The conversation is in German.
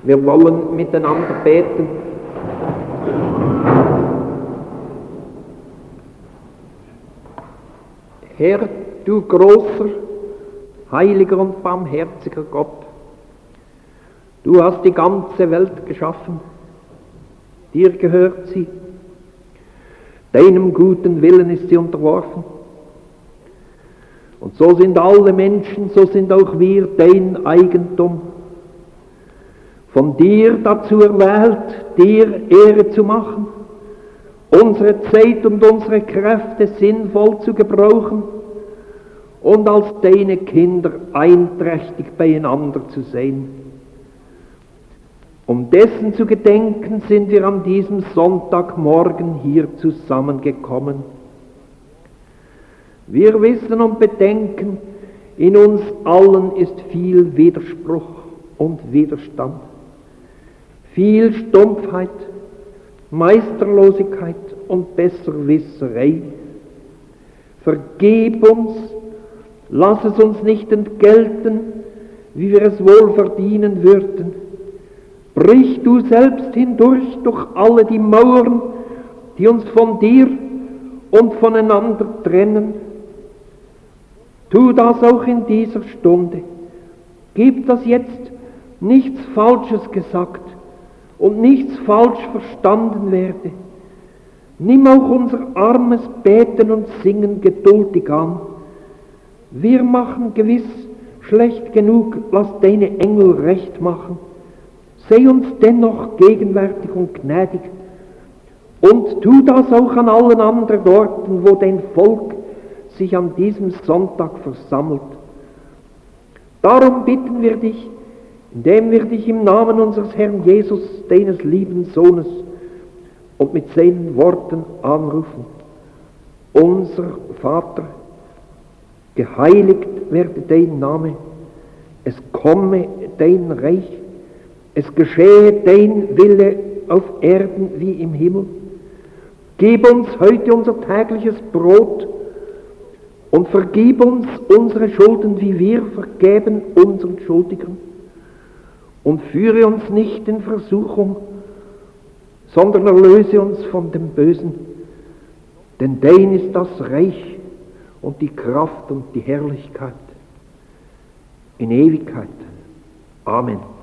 Wir wollen miteinander beten. Herr, du großer, heiliger und barmherziger Gott, du hast die ganze Welt geschaffen, dir gehört sie, deinem guten Willen ist sie unterworfen. Und so sind alle Menschen, so sind auch wir dein Eigentum, von dir dazu erwählt, dir Ehre zu machen, unsere Zeit und unsere Kräfte sinnvoll zu gebrauchen und als deine Kinder einträchtig beieinander zu sein. Um dessen zu gedenken, sind wir an diesem Sonntagmorgen hier zusammengekommen. Wir wissen und bedenken, in uns allen ist viel Widerspruch und Widerstand, viel Stumpfheit, Meisterlosigkeit und Besserwisserei. Vergib uns, lass es uns nicht entgelten, wie wir es wohl verdienen würden. Brich du selbst hindurch durch alle die Mauern, die uns von dir und voneinander trennen. Tu das auch in dieser Stunde. Gib, dass jetzt nichts Falsches gesagt und nichts falsch verstanden werde. Nimm auch unser armes Beten und Singen geduldig an. Wir machen gewiss schlecht genug, lass deine Engel recht machen. Sei uns dennoch gegenwärtig und gnädig. Und tu das auch an allen anderen Orten, wo dein Volk sich an diesem Sonntag versammelt. Darum bitten wir dich, indem wir dich im Namen unseres Herrn Jesus, deines lieben Sohnes, und mit seinen Worten anrufen. Unser Vater, geheiligt werde dein Name, es komme dein Reich, es geschehe dein Wille auf Erden wie im Himmel. Gib uns heute unser tägliches Brot und vergib uns unsere Schulden, wie wir vergeben unseren Schuldigern. Und führe uns nicht in Versuchung, sondern erlöse uns von dem Bösen. Denn dein ist das Reich und die Kraft und die Herrlichkeit in Ewigkeit. Amen.